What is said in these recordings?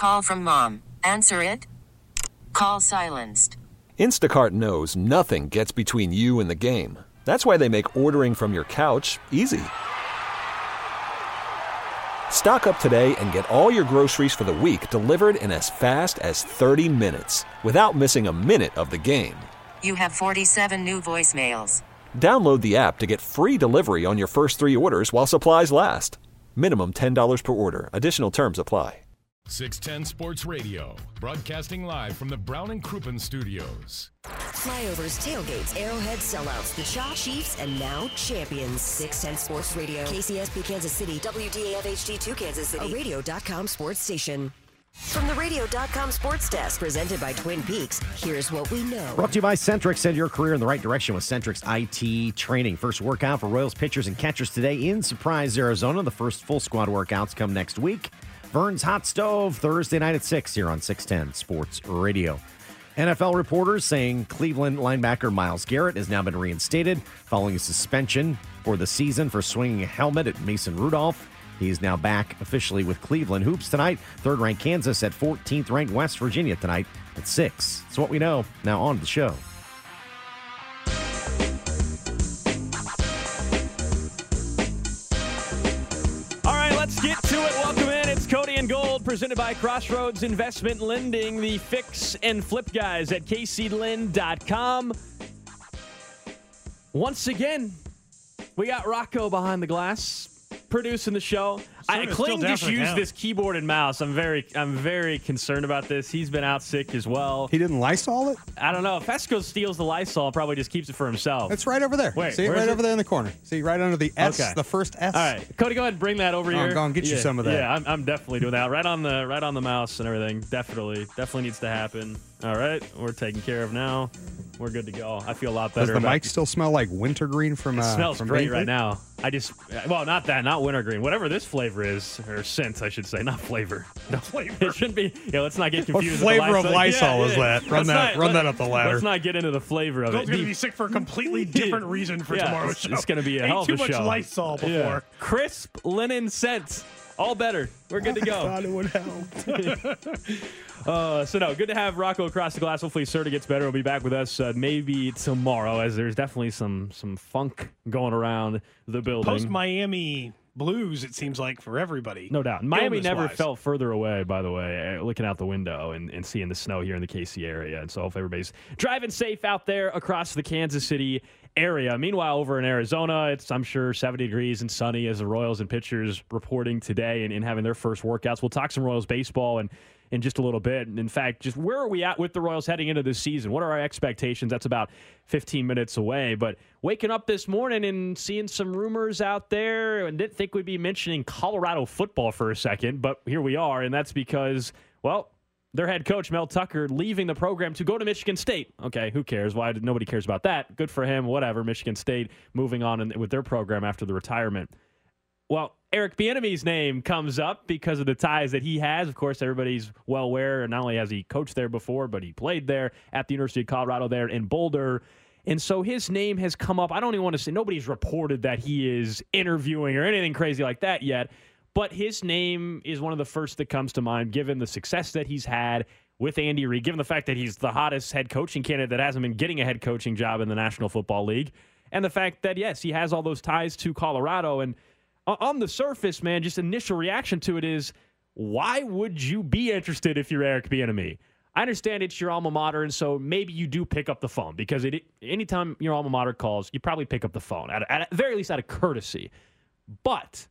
Call from mom. Answer it. Call silenced. Instacart knows nothing gets between you and the game. That's why they make ordering from your couch easy. Stock up today and get all your groceries for the week delivered in as fast as 30 minutes without missing a minute of the game. You have 47 new voicemails. Download the app to get free delivery on your first 3 orders while supplies last. Minimum $10 per order. Additional terms apply. 610 Sports Radio, broadcasting live from the Brown and Crouppen Studios. Flyovers, tailgates, Arrowhead sellouts, the Shaw Chiefs, and now champions. 610 Sports Radio, KCSP Kansas City, WDAF HD2 Kansas City, a Radio.com sports station. From the Radio.com Sports Desk, presented by Twin Peaks, here's what we know. Brought to you by Centrix. Send your career in the right direction with Centrix IT training. First workout for Royals pitchers and catchers today in Surprise, Arizona. The first full squad workouts come next week. Vern's Hot Stove, Thursday night at 6 here on 610 Sports Radio. NFL reporters saying Cleveland linebacker Myles Garrett has now been reinstated following a suspension for the season for swinging a helmet at Mason Rudolph. He's now back officially with Cleveland. Hoops tonight, third-ranked Kansas at 14th-ranked West Virginia tonight at 6. That's what we know. Now on to the show. All right, let's get to it. Welcome in. It's Cody and Gold, presented by Crossroads Investment Lending, the fix and flip guys at kclend.com. Once again, we got Rocco behind the glass, producing the show. Clinton just used this keyboard and mouse. I'm very concerned about this. He's been out sick as well. He didn't Lysol it? I don't know. If Fesco steals the Lysol, probably just keeps it for himself. It's right over there. Wait, see it right over there in the corner. See right under the S, okay. The first S. All right, Cody, go ahead and bring that over here. Go and get you some of that. Yeah, I'm definitely doing that. Right on the mouse and everything. Definitely needs to happen. All right, we're taken care of now. We're good to go. I feel a lot better. Does the mic still smell like wintergreen from? It smells from great Bakery? right now. Not wintergreen. Whatever this flavor is, or scent, I should say, not flavor. No flavor. It shouldn't be. Yeah, let's not get confused. What flavor with of the Lysol is that? Run that up the ladder. Let's not get into the flavor of it. Gold's going to be sick for a completely different reason for tomorrow's show. It's going to be a hell of a show. Too much Lysol before. Yeah. Crisp linen scent. All better. We're good to go. I thought it would help. Good to have Rocco across the glass. Hopefully, Serta gets better. He'll be back with us maybe tomorrow, as there's definitely some funk going around the building. Post-Miami blues, it seems like, for everybody. No doubt. Miami never illness-wise. felt further away, by the way, looking out the window and seeing the snow here in the KC area. And so hopefully everybody's driving safe out there across the Kansas City area. Meanwhile, over in Arizona, it's, I'm sure, 70 degrees and sunny as the Royals and pitchers reporting today and having their first workouts. We'll talk some Royals baseball in just a little bit. And in fact, just where are we at with the Royals heading into this season? What are our expectations? That's about 15 minutes away. But waking up this morning and seeing some rumors out there, and didn't think we'd be mentioning Colorado football for a second, but here we are. And that's because, well, their head coach, Mel Tucker, leaving the program to go to Michigan State. Okay, who cares? Why? Nobody cares about that. Good for him, whatever. Michigan State moving on with their program after the retirement. Well, Eric Bieniemy's name comes up because of the ties that he has. Of course, everybody's well aware. Not only has he coached there before, but he played there at the University of Colorado there in Boulder. And so his name has come up. I don't even want to say, nobody's reported that he is interviewing or anything crazy like that yet. But his name is one of the first that comes to mind, given the success that he's had with Andy Reid, given the fact that he's the hottest head coaching candidate that hasn't been getting a head coaching job in the National Football League, and the fact that, yes, he has all those ties to Colorado. And on the surface, man, just initial reaction to it is, why would you be interested if you're Eric Bieniemy? I understand it's your alma mater, and so maybe you do pick up the phone, because anytime your alma mater calls, you probably pick up the phone, at very least out of courtesy. But,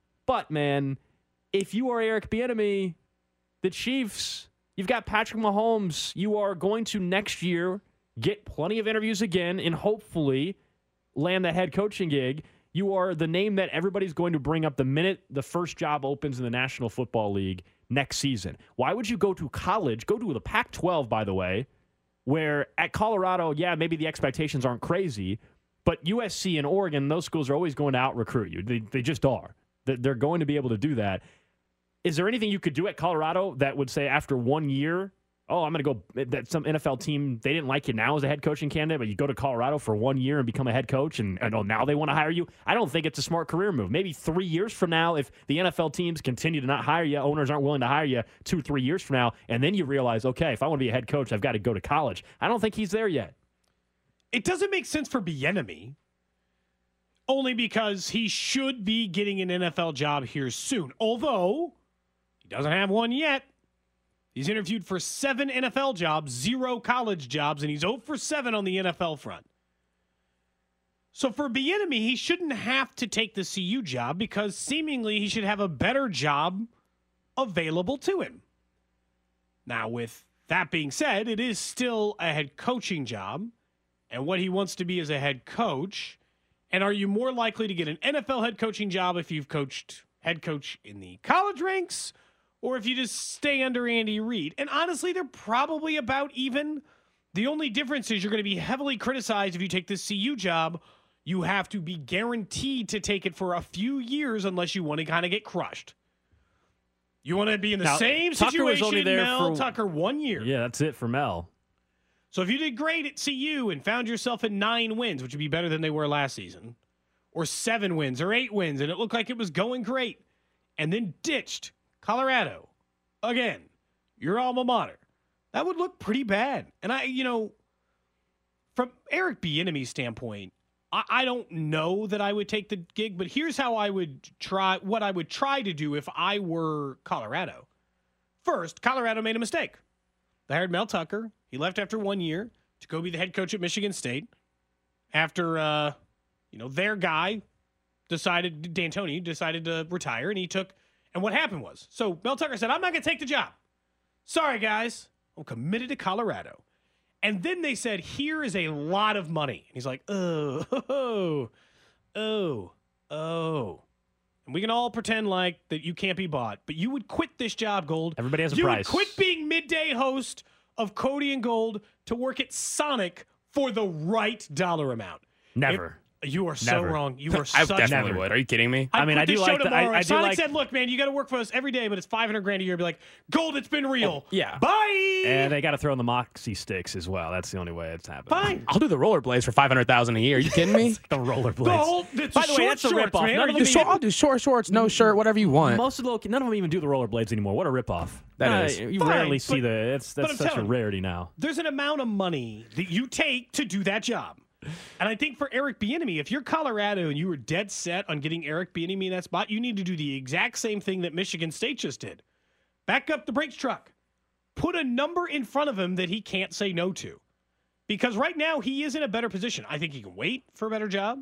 man, if you are Eric Bieniemy, the Chiefs, you've got Patrick Mahomes. You are going to next year get plenty of interviews again and hopefully land that head coaching gig. You are the name that everybody's going to bring up the minute the first job opens in the National Football League next season. Why would you go to college, go to the Pac-12, by the way, where at Colorado, yeah, maybe the expectations aren't crazy, but USC and Oregon, those schools are always going to out-recruit you. They just are. They're going to be able to do that. Is there anything you could do at Colorado that would say after 1 year I'm going to go, that some NFL team, they didn't like you now as a head coaching candidate, but you go to Colorado for 1 year and become a head coach, and now they want to hire you. I don't think it's a smart career move. Maybe 3 years from now, if the NFL teams continue to not hire you, owners aren't willing to hire you 2-3 years from now, and then you realize, okay, if I want to be a head coach, I've got to go to college. I don't think he's there yet. It doesn't make sense for Bieniemy, only because he should be getting an NFL job here soon, although he doesn't have one yet. He's interviewed for 7 NFL jobs, 0 college jobs, and he's 0 for 7 on the NFL front. So for Bieniemy, he shouldn't have to take the CU job because seemingly he should have a better job available to him. Now, with that being said, it is still a head coaching job, and what he wants to be is a head coach. And are you more likely to get an NFL head coaching job if you've coached head coach in the college ranks, or if you just stay under Andy Reid? And honestly, they're probably about even. The only difference is you're going to be heavily criticized if you take this CU job. You have to be guaranteed to take it for a few years unless you want to kind of get crushed. You want to be in the same Tucker situation, was only there Mel for Tucker, 1 year. Yeah, that's it for Mel. So if you did great at CU and found yourself at 9 wins, which would be better than they were last season, or 7 wins or 8 wins, and it looked like it was going great, and then ditched Colorado, again, your alma mater, that would look pretty bad. And from Eric Bieniemy's standpoint, I don't know that I would take the gig, but here's how I would try, what I would try to do if I were Colorado. First, Colorado made a mistake. They hired Mel Tucker. He left after 1 year to go be the head coach at Michigan State after, their guy D'Antoni decided to retire, and he took. And what happened was, so Mel Tucker said, I'm not going to take the job. Sorry, guys. I'm committed to Colorado. And then they said, here is a lot of money. And he's like, oh. And we can all pretend like that you can't be bought, but you would quit this job, Gold. Everybody has a price. price. You would quit being midday host of Cody and Gold to work at Sonic for the right dollar amount. Never. You are so wrong. You are I such definitely would. Are you kidding me? I mean, I do like I do Sonic like. said, "Look, man, you got to work for us every day, but it's $500,000 a year." Be like, "Gold, it's been real." Yeah. Bye. And they got to throw in the Moxie sticks as well. That's the only way it's happening. Fine. I'll do the rollerblades for $500,000 a year. Are you kidding me? The rollerblades. The whole, By the way, that's a ripoff. Man. None of them I'll do short shorts, no shirt, whatever you want. Most of none of them even do the rollerblades anymore. What a ripoff. That is. You Fine, rarely see but that's I'm such a telling you, rarity now. There's an amount of money that you take to do that job. And I think for Eric Bieniemy, if you're Colorado and you were dead set on getting Eric Bieniemy in that spot, you need to do the exact same thing that Michigan State just did. Back up the brakes truck. Put a number in front of him that he can't say no to. Because right now, he is in a better position. I think he can wait for a better job.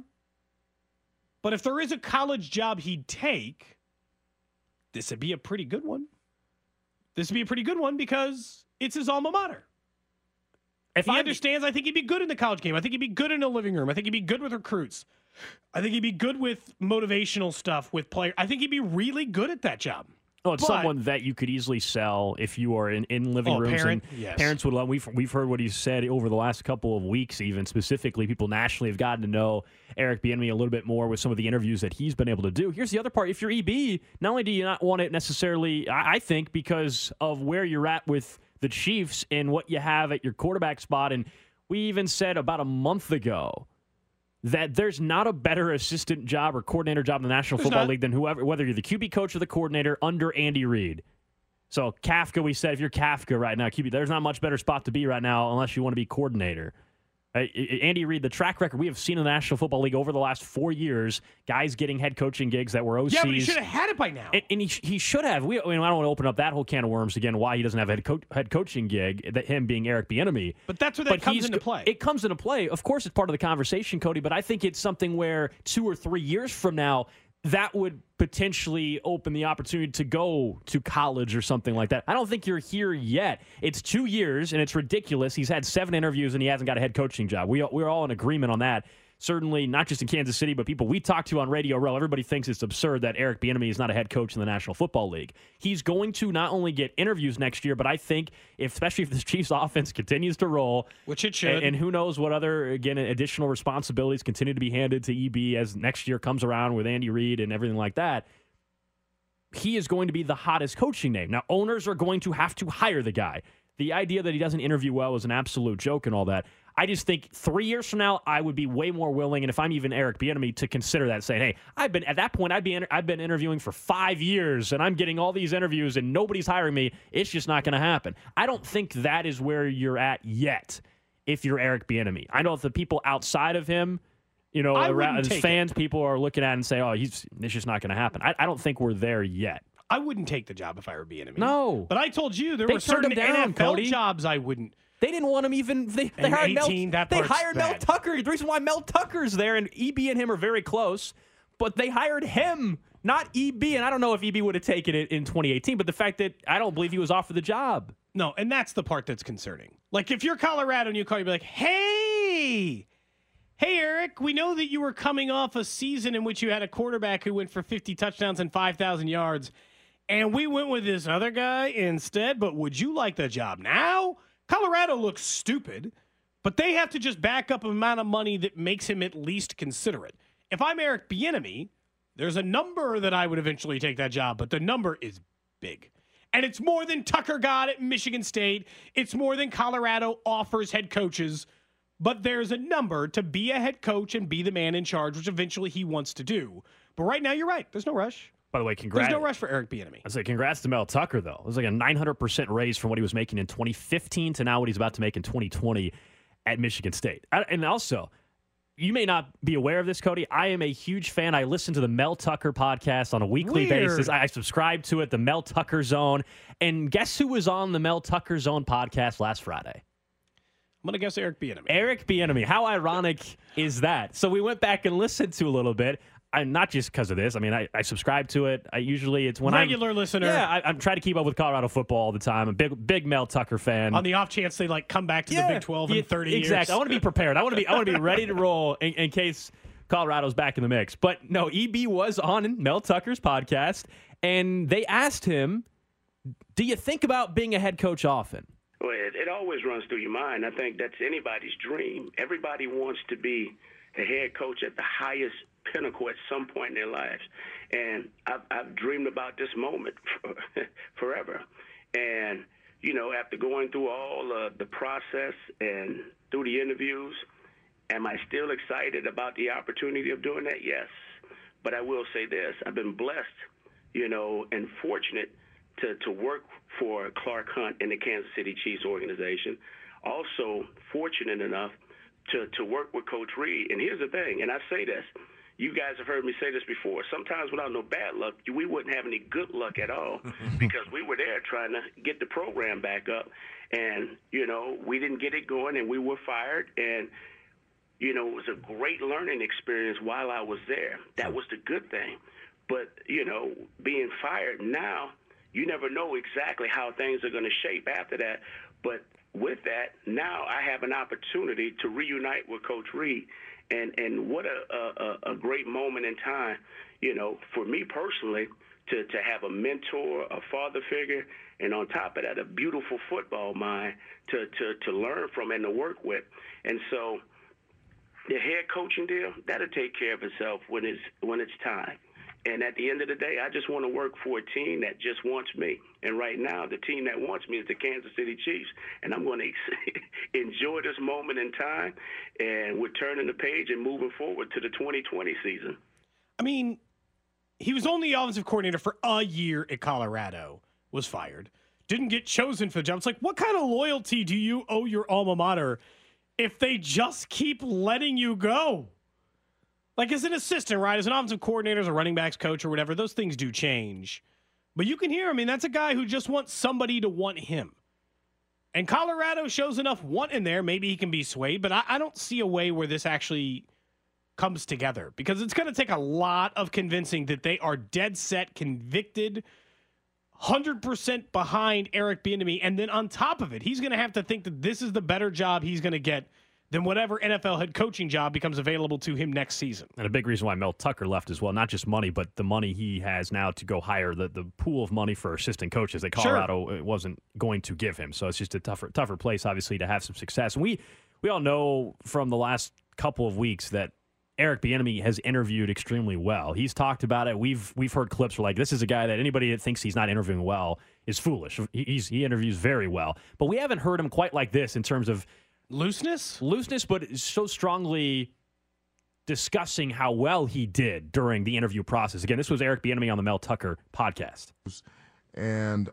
But if there is a college job he'd take, this would be a pretty good one. This would be a pretty good one because it's his alma mater. If he understands, I think he'd be good in the college game. I think he'd be good in a living room. I think he'd be good with recruits. I think he'd be good with motivational stuff with players. I think he'd be really good at that job. Oh, it's someone that you could easily sell if you are in living rooms. Parent? And Yes. Parents would love. We've heard what he's said over the last couple of weeks, even specifically. People nationally have gotten to know Eric Bieniemy a little bit more with some of the interviews that he's been able to do. Here's the other part. If you're EB, not only do you not want it necessarily, I think, because of where you're at with the Chiefs and what you have at your quarterback spot. And we even said about a month ago that there's not a better assistant job or coordinator job in the National Football League than whether you're the QB coach or the coordinator under Andy Reid. So Kafka, we said, if you're Kafka right now, QB, there's not much better spot to be right now unless you want to be coordinator. Andy Reid, the track record we have seen in the National Football League over the last 4 years, guys getting head coaching gigs that were OCs. Yeah, but he should have had it by now. And he should have. I don't want to open up that whole can of worms again, why he doesn't have a head coaching gig, that him being Eric Bieniemy. But that's where that comes into play. It comes into play. Of course, it's part of the conversation, Cody, but I think it's something where 2 or 3 years from now, that would potentially open the opportunity to go to college or something like that. I don't think you're here yet. It's 2 years, and it's ridiculous. He's had 7 interviews, and he hasn't got a head coaching job. We're all in agreement on that. Certainly not just in Kansas City, but people we talk to on Radio Row, everybody thinks it's absurd that Eric Bieniemy is not a head coach in the National Football League. He's going to not only get interviews next year, but I think, especially if this Chiefs offense continues to roll, which it should, and who knows what other, again, additional responsibilities continue to be handed to EB as next year comes around with Andy Reid and everything like that, he is going to be the hottest coaching name. Now, owners are going to have to hire the guy. the idea that he doesn't interview well is an absolute joke and all that. I just think 3 years from now, I would be way more willing, and if I'm even Eric Bieniemy, to consider that, saying, hey, I've been interviewing for 5 years, and I'm getting all these interviews, and nobody's hiring me. It's just not going to happen. I don't think that is where you're at yet if you're Eric Bieniemy. I know if the people outside of him, around his fans, people are looking at it and say, oh, it's just not going to happen. I don't think we're there yet. I wouldn't take the job if I were Bieniemy. No. But I told you there were certain NFL jobs I wouldn't. They didn't want him even. They hired 18, Mel Tucker. The reason why Mel Tucker's there, and EB and him are very close, but they hired him, not EB. And I don't know if EB would have taken it in 2018, but the fact that I don't believe he was offered the job. No, and that's the part that's concerning. Like, if you're Colorado and you call, you'd be like, hey, Eric, we know that you were coming off a season in which you had a quarterback who went for 50 touchdowns and 5,000 yards, and we went with this other guy instead, but would you like the job now? Colorado looks stupid, but they have to just back up an amount of money that makes him at least consider it. If I'm Eric Bieniemy, there's a number that I would eventually take that job, but the number is big. And it's more than Tucker got at Michigan State. It's more than Colorado offers head coaches. But there's a number to be a head coach and be the man in charge, which eventually he wants to do. But right now, you're right. There's no rush. By the way, congrats. There's no rush for Eric Bieniemy. I say congrats to Mel Tucker, though. It was like a 900% raise from what he was making in 2015 to now what he's about to make in 2020 at Michigan State. And also, you may not be aware of this, Cody. I am a huge fan. I listen to the Mel Tucker podcast on a weekly basis. I subscribe to it, the Mel Tucker Zone. And guess who was on the Mel Tucker Zone podcast last Friday? I'm going to guess Eric Bieniemy. Eric Bieniemy. How ironic is that? So we went back and listened to a little bit. I'm not just because of this. I mean, I subscribe to it. It's when regular listener. Yeah, I'm trying to keep up with Colorado football all the time. I'm a big Mel Tucker fan. On the off chance they come back to the Big 12 in 30 years. Exactly. I want to be prepared. I want to be ready to roll in case Colorado's back in the mix. But no, EB was on Mel Tucker's podcast, and they asked him, "Do you think about being a head coach often?" Well, it always runs through your mind. I think that's anybody's dream. Everybody wants to be a head coach at the highest pinnacle at some point in their lives. And I've dreamed about this moment forever. And, after going through all the process and through the interviews, am I still excited about the opportunity of doing that? Yes. But I will say this. I've been blessed, and fortunate to work for Clark Hunt in the Kansas City Chiefs organization. Also fortunate enough to work with Coach Reid. And here's the thing, and I say this, you guys have heard me say this before, sometimes without no bad luck, we wouldn't have any good luck at all because we were there trying to get the program back up. And, we didn't get it going and we were fired. And, it was a great learning experience while I was there. That was the good thing. But, being fired now, you never know exactly how things are going to shape after that. But with that, now I have an opportunity to reunite with Coach Reid. And what a great moment in time, for me personally, to have a mentor, a father figure, and on top of that, a beautiful football mind to learn from and to work with. And so the head coaching deal, that'll take care of itself when it's time. And at the end of the day, I just want to work for a team that just wants me. And right now, the team that wants me is the Kansas City Chiefs. And I'm going to enjoy this moment in time. And we're turning the page and moving forward to the 2020 season. I mean, he was only the offensive coordinator for a year at Colorado, was fired, didn't get chosen for the job. It's like, what kind of loyalty do you owe your alma mater if they just keep letting you go? Like, as an assistant, right, as an offensive coordinator, as a running backs coach or whatever, those things do change. But you can hear, I mean, that's a guy who just wants somebody to want him. And Colorado shows enough want in there. Maybe he can be swayed, but I don't see a way where this actually comes together because it's going to take a lot of convincing that they are dead set, convicted, 100% behind Eric Bieniemy. And then on top of it, he's going to have to think that this is the better job he's going to get than whatever NFL head coaching job becomes available to him next season. And a big reason why Mel Tucker left as well, not just money, but the money he has now to go hire the pool of money for assistant coaches that Colorado wasn't going to give him. So it's just a tougher place, obviously, to have some success. And we all know from the last couple of weeks that Eric Bieniemy has interviewed extremely well. He's talked about it. We've heard clips where, like, this is a guy that anybody that thinks he's not interviewing well is foolish. He interviews very well. But we haven't heard him quite like this in terms of looseness, but so strongly discussing how well he did during the interview process. Again, this was Eric Bieniemy on the Mel Tucker podcast. And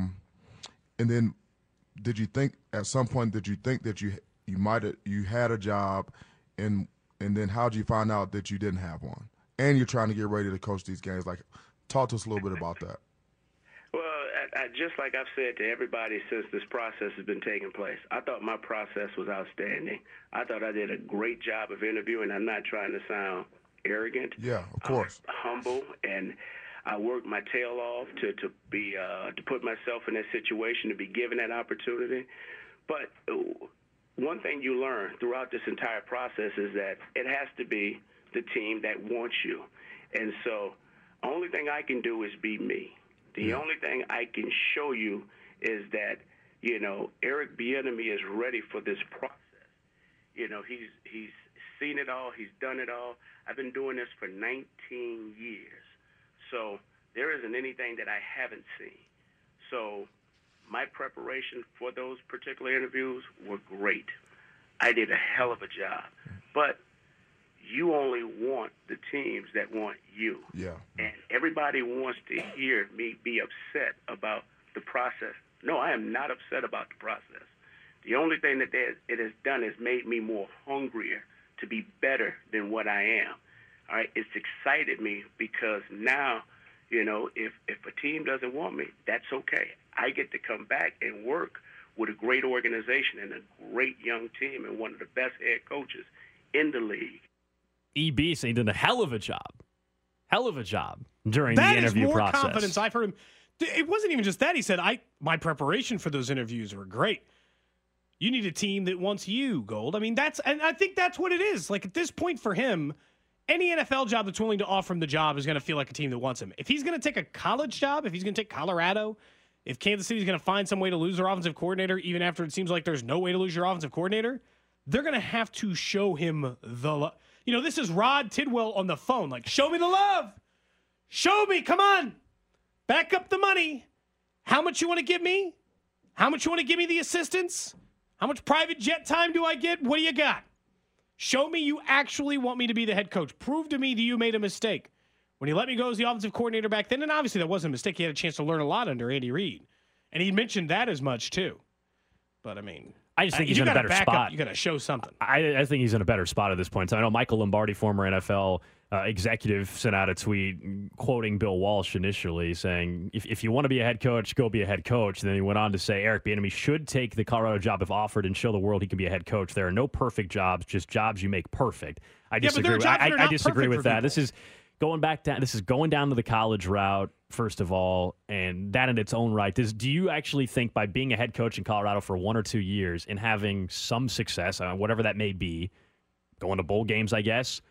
then did you think at some point that you had a job, and then how did you find out that you didn't have one? And you're trying to get ready to coach these games. Like, talk to us a little bit about that. Well, I just like I've said to everybody since this process has been taking place, I thought my process was outstanding. I thought I did a great job of interviewing. I'm not trying to sound arrogant. Yeah, of course. Humble, and I worked my tail off to put myself in that situation, to be given that opportunity. But one thing you learn throughout this entire process is that it has to be the team that wants you. And so only thing I can do is be me. The only thing I can show you is that, Eric Bieniemy is ready for this process. He's seen it all. He's done it all. I've been doing this for 19 years. So there isn't anything that I haven't seen. So my preparation for those particular interviews were great. I did a hell of a job. But you only want the teams that want you. Yeah. And everybody wants to hear me be upset about the process. No, I am not upset about the process. The only thing that it has done is made me more hungrier to be better than what I am. All right, it's excited me because now, if a team doesn't want me, that's okay. I get to come back and work with a great organization and a great young team and one of the best head coaches in the league. EB saying he did a hell of a job during the interview process. That is more confidence I've heard him. It wasn't even just that. He said, my preparation for those interviews were great. You need a team that wants you, Gold. I mean, and I think that's what it is. Like, at this point for him, any NFL job that's willing to offer him the job is going to feel like a team that wants him. If he's going to take a college job, if he's going to take Colorado, if Kansas City's going to find some way to lose their offensive coordinator, even after it seems like there's no way to lose your offensive coordinator, they're going to have to show him the love. This is Rod Tidwell on the phone. Like, show me the love. Show me. Come on. Back up the money. How much you want to give me? How much you want to give me the assistance? How much private jet time do I get? What do you got? Show me you actually want me to be the head coach. Prove to me that you made a mistake. When he let me go as the offensive coordinator back then, and obviously that wasn't a mistake. He had a chance to learn a lot under Andy Reid. And he mentioned that as much, too. But, I mean, I just think he's in a better spot. You got to show something. I think he's in a better spot at this point. So I know Michael Lombardi, former NFL executive, sent out a tweet quoting Bill Walsh initially saying, if you want to be a head coach, go be a head coach. And then he went on to say Eric Bieniemy should take the Colorado job if offered and show the world he can be a head coach. There are no perfect jobs, just jobs you make perfect. I disagree. I disagree with that. This is going down to the college route, first of all, and that in its own right. Do you actually think by being a head coach in Colorado for 1 or 2 years and having some success, whatever that may be, going to bowl games, I guess,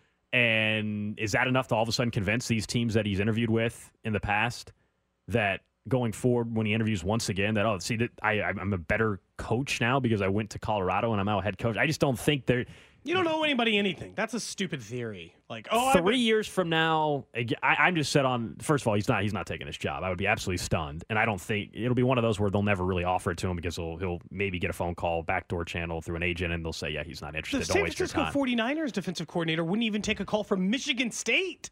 and is that enough to all of a sudden convince these teams that he's interviewed with in the past that going forward when he interviews once again that, I'm a better coach now because I went to Colorado and I'm now a head coach? I just don't think they're... You don't owe anybody anything. That's a stupid theory. Like, 3 years from now, I'm just set on. First of all, he's not taking his job. I would be absolutely stunned, and I don't think it'll be one of those where they'll never really offer it to him because he'll maybe get a phone call, backdoor channel through an agent, and they'll say, yeah, he's not interested. The San Francisco 49ers defensive coordinator wouldn't even take a call from Michigan State.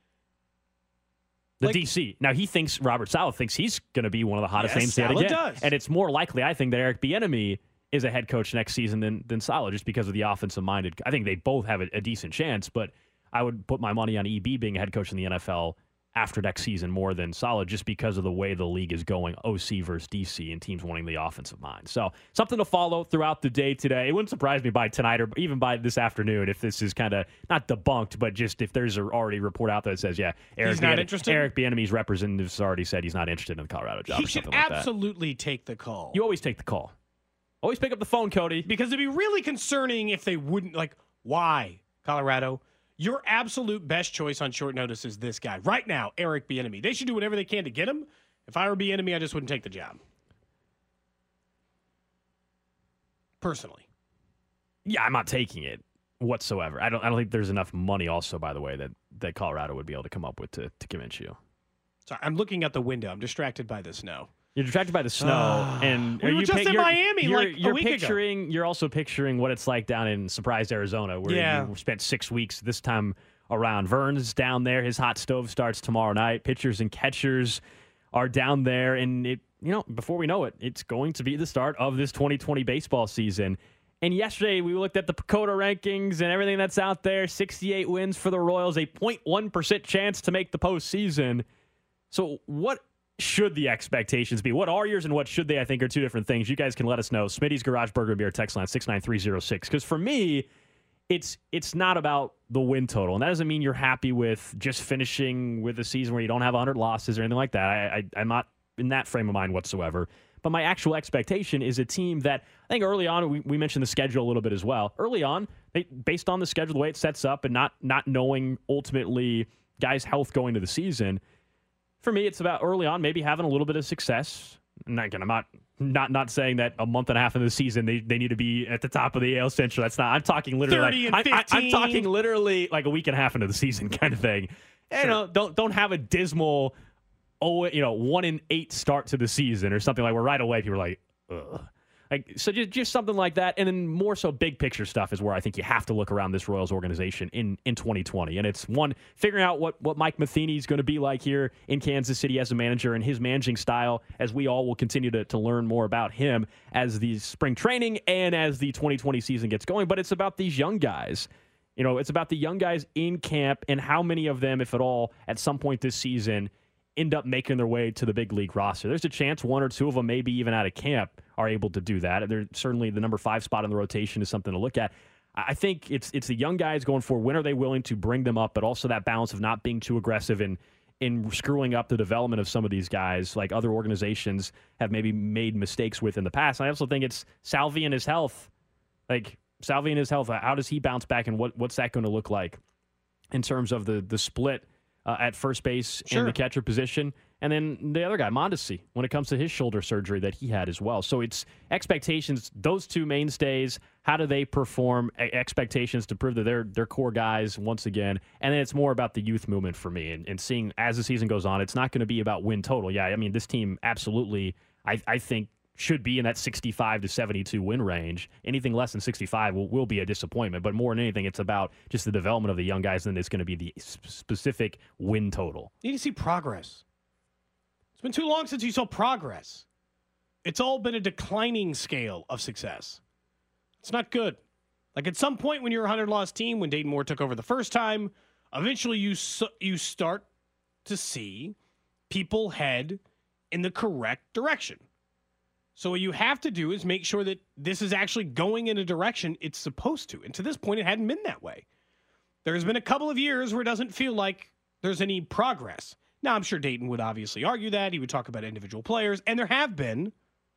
The DC. Now, Robert Saleh thinks he's going to be one of the hottest names yet again. Does. And it's more likely, I think, that Eric Bieniemy is a head coach next season than Saleh, just because of the offensive-minded. I think they both have a decent chance, but I would put my money on EB being a head coach in the NFL after next season more than Saleh, just because of the way the league is going, OC versus DC, and teams wanting the offensive mind. So something to follow throughout the day today. It wouldn't surprise me by tonight or even by this afternoon if this is kind of not debunked, but just if there's already a report out there that says, Eric Bieniemy's representatives already said he's not interested in the Colorado job. He should absolutely take the call. You always take the call. Always pick up the phone, Cody. Because it'd be really concerning if they wouldn't. Like, why, Colorado? Your absolute best choice on short notice is this guy. Right now, Eric Bieniemy. They should do whatever they can to get him. If I were Bieniemy, I just wouldn't take the job. Personally. Yeah, I'm not taking it. whatsoever. I don't think there's enough money also, by the way, that Colorado would be able to come up with to convince you. Sorry, I'm looking out the window. I'm distracted by the snow. You're distracted by the snow, and we were just in Miami a week ago. You're also picturing what it's like down in Surprise, Arizona, where you spent 6 weeks this time around. Vern's down there. His hot stove starts tomorrow night. Pitchers and catchers are down there, and before we know it, it's going to be the start of this 2020 baseball season. And yesterday we looked at the PECOTA rankings and everything that's out there. 68 wins for the Royals, a 0.1% chance to make the postseason. So what should the expectations be? What are yours and what should they, I think, are two different things. You guys can let us know. Smitty's Garage Burger and Beer text line 69306. Because for me, it's not about the win total. And that doesn't mean you're happy with just finishing with a season where you don't have 100 losses or anything like that. I'm not in that frame of mind whatsoever. But my actual expectation is a team that, I think early on, we mentioned the schedule a little bit as well. Early on, based on the schedule, the way it sets up, and not knowing ultimately guys' health going to the season, for me, it's about early on maybe having a little bit of success. And again, I'm not saying that a month and a half into the season they need to be at the top of the AL Central. That's not. I'm talking literally. I'm talking literally like a week and a half into the season kind of thing. Sure. Don't have a dismal 1-8 start to the season or something like where right away people are like, ugh. So just something like that. And then more so big picture stuff is where I think you have to look around this Royals organization in 2020. And it's one, figuring out what Mike Matheny is going to be like here in Kansas City as a manager and his managing style, as we all will continue to learn more about him as the spring training and as the 2020 season gets going. But it's about these young guys. It's about the young guys in camp and how many of them, if at all, at some point this season end up making their way to the big league roster. There's a chance one or two of them, maybe even out of camp, are able to do that. They're certainly the number 5 spot in the rotation is something to look at. I think it's the young guys going for when are they willing to bring them up, but also that balance of not being too aggressive in screwing up the development of some of these guys, like other organizations have maybe made mistakes with in the past. I also think it's Salvi and his health. How does he bounce back, and what's that going to look like in terms of the split at first base and the catcher position? And then the other guy, Mondesi, when it comes to his shoulder surgery that he had as well. So it's expectations, those two mainstays, how do they perform, expectations to prove that they're core guys once again. And then it's more about the youth movement for me and seeing as the season goes on, it's not going to be about win total. Yeah, I mean, this team absolutely, I think, should be in that 65 to 72 win range. Anything less than 65 will be a disappointment. But more than anything, it's about just the development of the young guys, and it's going to be the specific win total. You need to see progress. It's been too long since you saw progress. It's all been a declining scale of success. It's not good. Like at some point when you're a 100-loss team, when Dayton Moore took over the first time, eventually you start to see people head in the correct direction. So what you have to do is make sure that this is actually going in a direction it's supposed to. And to this point, it hadn't been that way. There's been a couple of years where it doesn't feel like there's any progress. Now, I'm sure Dayton would obviously argue that. He would talk about individual players. And there have been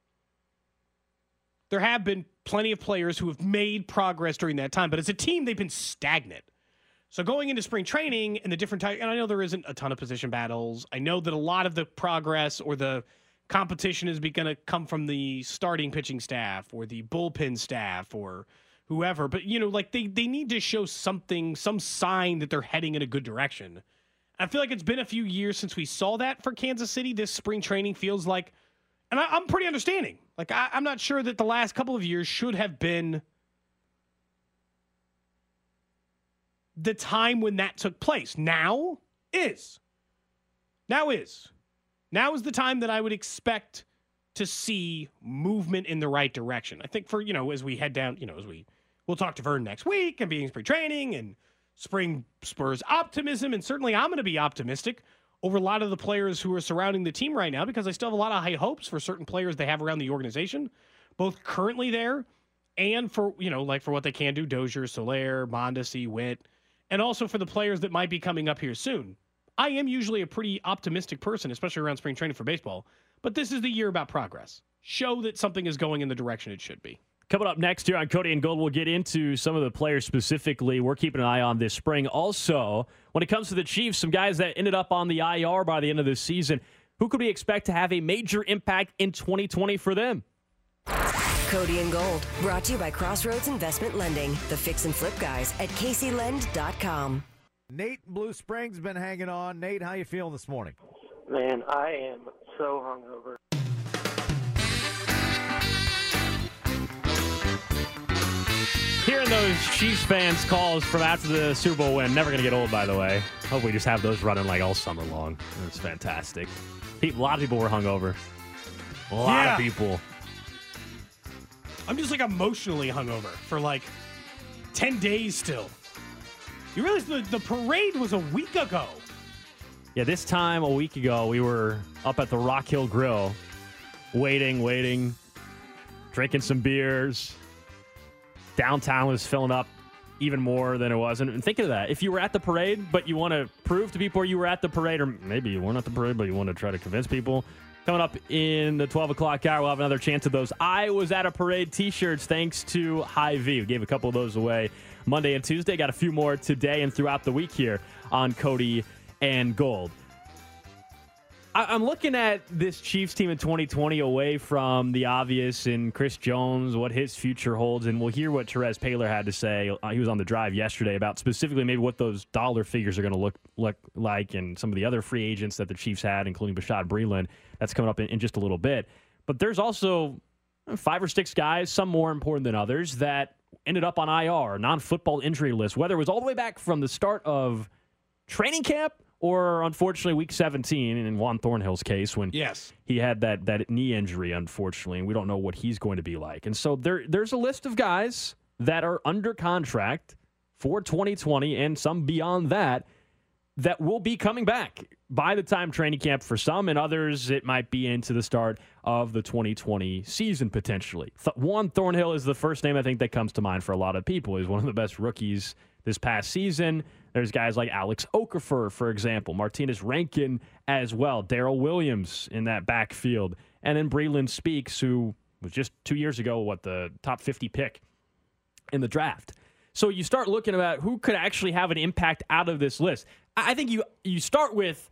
plenty of players who have made progress during that time. But as a team, they've been stagnant. So going into spring training and the different types, and I know there isn't a ton of position battles. I know that a lot of the progress or the competition is going to come from the starting pitching staff or the bullpen staff or whoever. But, they need to show something, some sign that they're heading in a good direction. I feel like it's been a few years since we saw that for Kansas City. This spring training feels like, and I'm pretty understanding. Like, I'm not sure that the last couple of years should have been the time when that took place. Now is the time that I would expect to see movement in the right direction. I think for, as we head down, we'll talk to Vern next week and being spring training and spring spurs optimism. And certainly I'm going to be optimistic over a lot of the players who are surrounding the team right now, because I still have a lot of high hopes for certain players they have around the organization, both currently there and for, for what they can do, Dozier, Soler, Mondesi, Witt, and also for the players that might be coming up here soon. I am usually a pretty optimistic person, especially around spring training for baseball, but this is the year about progress. Show that something is going in the direction it should be. Coming up next here on Cody and Gold, we'll get into some of the players specifically we're keeping an eye on this spring. Also, when it comes to the Chiefs, some guys that ended up on the IR by the end of this season, who could we expect to have a major impact in 2020 for them? Cody and Gold, brought to you by Crossroads Investment Lending, the fix and flip guys at CaseyLend.com. Nate in Blue Springs been hanging on. Nate, how you feeling this morning? Man, I am so hungover. Hearing those Chiefs fans' calls from after the Super Bowl win, never going to get old, by the way. Hope we just have those running like all summer long. It's fantastic. A lot of people were hungover. A lot of people. I'm just like emotionally hungover for like 10 days still. You realize the parade was a week ago. Yeah, this time a week ago, we were up at the Rock Hill Grill, waiting, drinking some beers. Downtown was filling up even more than it was. And thinking of that, if you were at the parade, but you want to prove to people you were at the parade, or maybe you weren't at the parade, but you want to try to convince people, coming up in the 12 o'clock hour, we'll have another chance of those I Was at a Parade t-shirts thanks to Hy-Vee. We gave a couple of those away Monday and Tuesday. Got a few more today and throughout the week here on Cody and Gold. I'm looking at this Chiefs team in 2020 away from the obvious and Chris Jones, what his future holds, and we'll hear what Therese Paylor had to say. He was on the drive yesterday about specifically maybe what those dollar figures are going to look like and some of the other free agents that the Chiefs had, including Bashaud Breeland. That's coming up in just a little bit. But there's also 5 or 6 guys, some more important than others, that ended up on IR, non-football injury list, whether it was all the way back from the start of training camp or, unfortunately, Week 17 in Juan Thornhill's case when he had that knee injury, unfortunately, and we don't know what he's going to be like. And so there's a list of guys that are under contract for 2020 and some beyond that will be coming back by the time training camp for some, and others it might be into the start of the 2020 season potentially. Juan Thornhill is the first name I think that comes to mind for a lot of people. He's one of the best rookies this past season. There's guys like Alex Okafor, for example, Martinez Rankin as well, Darrell Williams in that backfield, and then Breeland Speaks, who was just 2 years ago, the top 50 pick in the draft. So you start looking about who could actually have an impact out of this list. I think you start with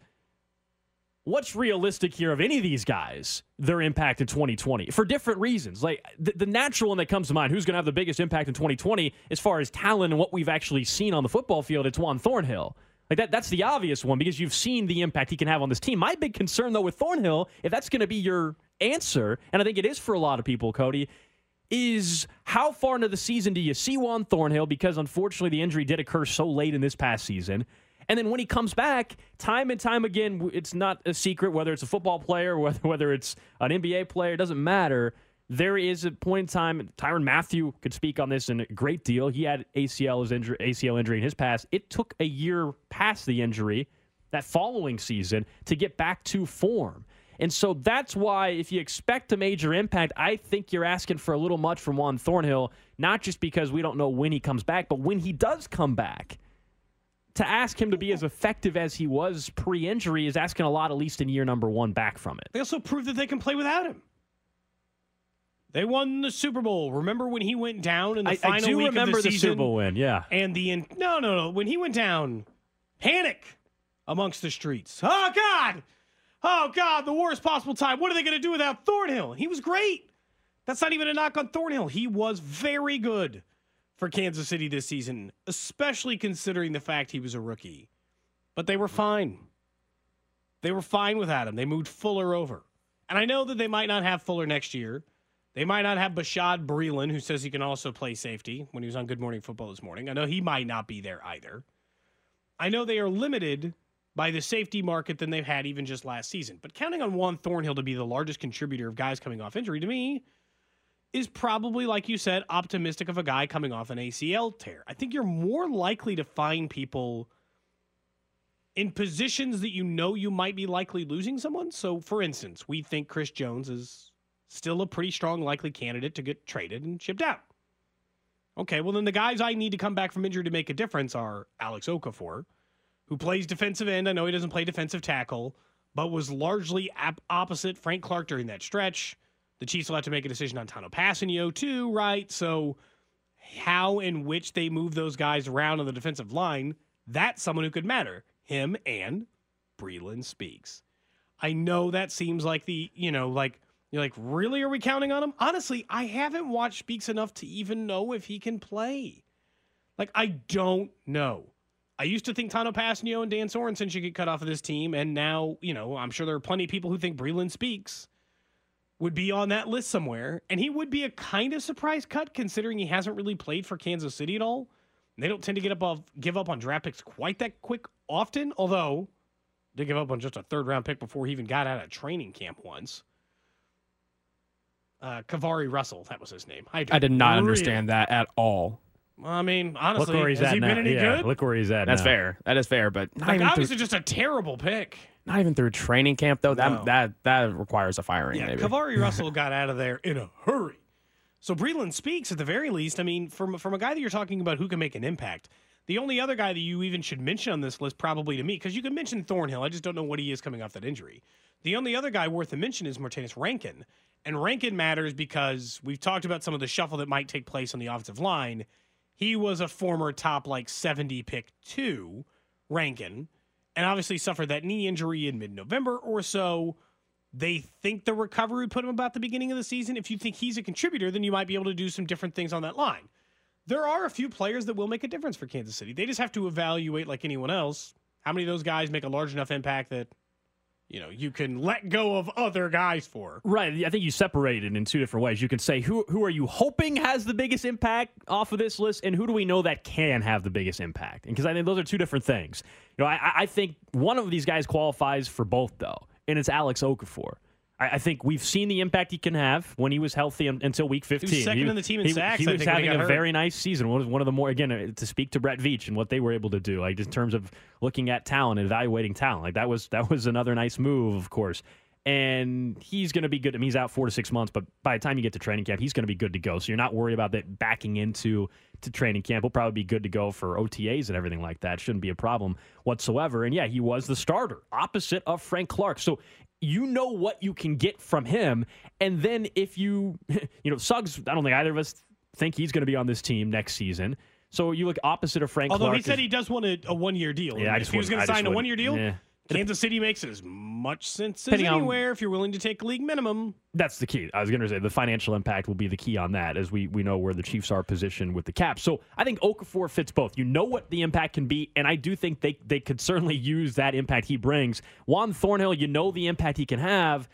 what's realistic here of any of these guys, their impact in 2020, for different reasons. Like the natural one that comes to mind, who's going to have the biggest impact in 2020 as far as talent and what we've actually seen on the football field, it's Juan Thornhill. Like that's the obvious one because you've seen the impact he can have on this team. My big concern, though, with Thornhill, if that's going to be your answer, and I think it is for a lot of people, Cody, is how far into the season do you see Juan Thornhill? Because unfortunately the injury did occur so late in this past season. And then when he comes back, time and time again, it's not a secret whether it's a football player, whether it's an NBA player, it doesn't matter. There is a point in time, Tyrann Mathieu could speak on this in a great deal. He had ACL injury in his past. It took a year past the injury, that following season, to get back to form. And so that's why if you expect a major impact, I think you're asking for a little much from Juan Thornhill, not just because we don't know when he comes back, but when he does come back. To ask him to be as effective as he was pre-injury is asking a lot, at least in year number 1, back from it. They also proved that they can play without him. They won the Super Bowl. Remember when he went down in the final week of the season? I do remember the Super Bowl win, yeah. And no. When he went down, panic amongst the streets. Oh, God, the worst possible time. What are they going to do without Thornhill? He was great. That's not even a knock on Thornhill. He was very good for Kansas City this season, especially considering the fact he was a rookie. But they were fine. They were fine without him. They moved Fuller over. And I know that they might not have Fuller next year. They might not have Bashaud Breeland, who says he can also play safety when he was on Good Morning Football this morning. I know he might not be there either. I know they are limited by the safety market than they've had even just last season. But counting on Juan Thornhill to be the largest contributor of guys coming off injury, to me, is probably, like you said, optimistic of a guy coming off an ACL tear. I think you're more likely to find people in positions that you know you might be likely losing someone. So, for instance, we think Chris Jones is still a pretty strong likely candidate to get traded and shipped out. Okay, well then the guys I need to come back from injury to make a difference are Alex Okafor, who plays defensive end. I know he doesn't play defensive tackle, but was largely opposite Frank Clark during that stretch. The Chiefs will have to make a decision on Tano Passanio too, right? So how and which they move those guys around on the defensive line, that's someone who could matter. Him and Breeland Speaks. I know that seems like You're like, really? Are we counting on him? Honestly, I haven't watched Speaks enough to even know if he can play. Like, I don't know. I used to think Tano Passanio and Dan Sorensen should get cut off of this team, and now, I'm sure there are plenty of people who think Breland Speaks would be on that list somewhere, and he would be a kind of surprise cut considering he hasn't really played for Kansas City at all. And they don't tend to give up on draft picks quite that quick often, although they give up on just a third-round pick before he even got out of training camp once. Kavari Russell, that was his name. I did not understand that at all. I mean, honestly, look where he's has at he now. been any good? Look where he's at That's now. fair. That is fair, but not Like, even obviously through, just a terrible pick. not even through training camp, though. No. That requires a firing, Yeah, maybe. Kavari Russell got out of there in a hurry. So Breland Speaks, at the very least, I mean, from a guy that you're talking about who can make an impact, the only other guy that you even should mention on this list probably to me, because you can mention Thornhill, I just don't know what he is coming off that injury. The only other guy worth a mention is Martinez Rankin. And Rankin matters because we've talked about some of the shuffle that might take place on the offensive line. He was a former top 70 pick too, Rankin, and obviously suffered that knee injury in mid-November or so. They think the recovery would put him about the beginning of the season. If you think he's a contributor, then you might be able to do some different things on that line. There are a few players that will make a difference for Kansas City. They just have to evaluate like anyone else. How many of those guys make a large enough impact that you can let go of other guys for? Right. I think you separate it in two different ways. You can say, who are you hoping has the biggest impact off of this list, and who do we know that can have the biggest impact? Because I think those are two different things. I think one of these guys qualifies for both, though, and it's Alex Okafor. I think we've seen the impact he can have when he was healthy until week 15. He was second in the team in sacks. He was having a hurt. very nice season. One of the more, again, to speak to Brett Veach and what they were able to do, like in terms of looking at talent and evaluating talent. Like that was another nice move, of course. And he's going to be good. I mean, he's out 4 to 6 months, but by the time you get to training camp, he's going to be good to go. So you're not worried about that backing into training camp. He'll probably be good to go for OTAs and everything like that. Shouldn't be a problem whatsoever. And yeah, he was the starter opposite of Frank Clark. So you know what you can get from him. And then if Suggs, I don't think either of us think he's going to be on this team next season. So you look opposite of Frank Clark. Although he said he does want a one-year deal. Yeah, if he was going to sign a one-year deal, yeah. Kansas City makes as much sense as anywhere if you're willing to take league minimum. That's the key. I was going to say the financial impact will be the key on that, as we know where the Chiefs are positioned with the cap. So I think Okafor fits both. You know what the impact can be, and I do think they could certainly use that impact he brings. Juan Thornhill, you know the impact he can have.